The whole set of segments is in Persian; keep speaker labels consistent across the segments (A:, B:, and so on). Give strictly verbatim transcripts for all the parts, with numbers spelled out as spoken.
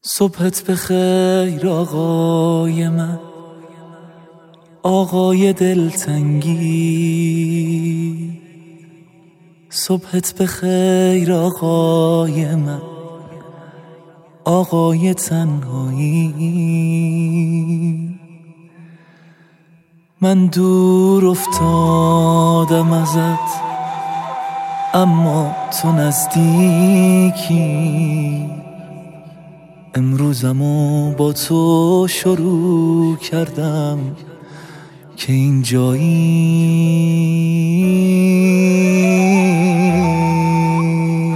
A: صبحت بخیر آقای من، آقای دلتنگی. صبحت بخیر آقای من، آقای تنهایی. من دور افتادم ازت، اما تو نزدیکی. امروزمو با تو شروع کردم که اینجایی.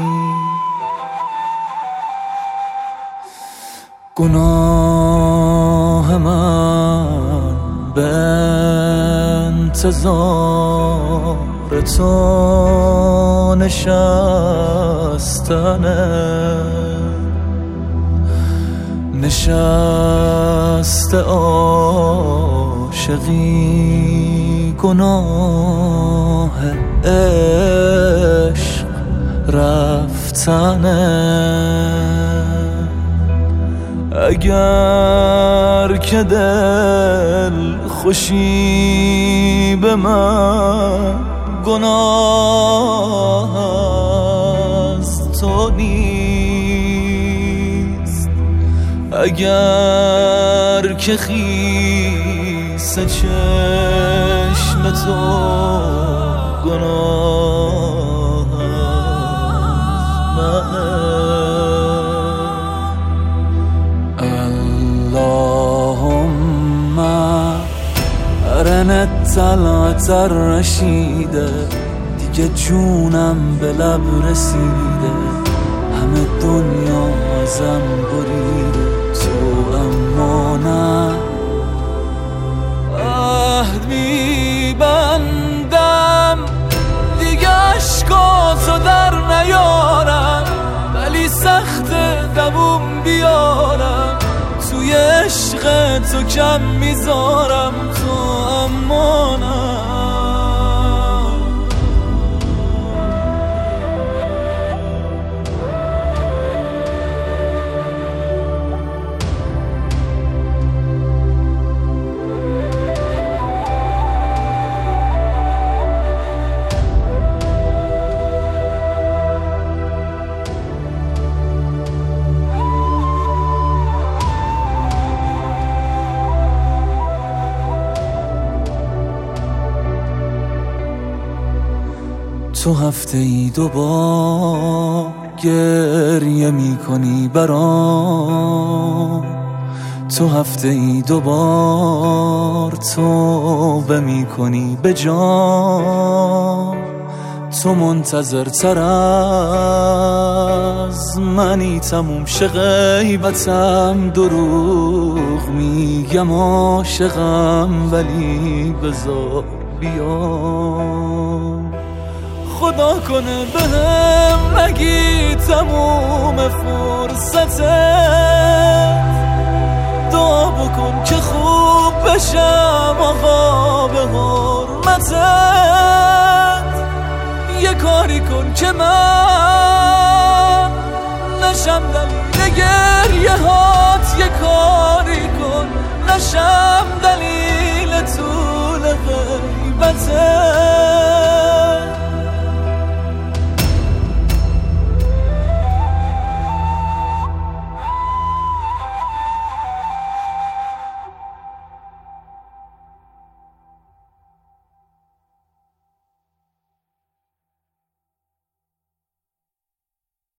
A: گناه من به انتظار تو نشستنه، نشست عاشقی. گناه عشق رفتنه. اگر که دل خوشی به من گناه از تو نیست، اگر که خیس چشم تو گناه از منه. اللهم ارنا طلعت الرشیده. دیگه جونم به لب رسیده، همه دنیا ازم بریده، تو اما نه. عهد میبندم دیگه عشقاتو در نیارم، ولی سخت دووم بیارم، توی عشق تو کم میذارم، تو اما نه. تو هفته ای دو بار گریه می کنی برام، تو هفته ای دو بار توبه می کنی به جان. تو منتظر تر از منی تموم شه غیبتم، دروغ میگم عاشقم، ولی بذار بیام. خدا کنه بهم نگی تموم فرصته، دعا بکن که خوب بشم آقا به حرمتت. یه کاری کن که من نشم دلیل گریه هات، یه کاری کن نشم دلیل طول غیبتت.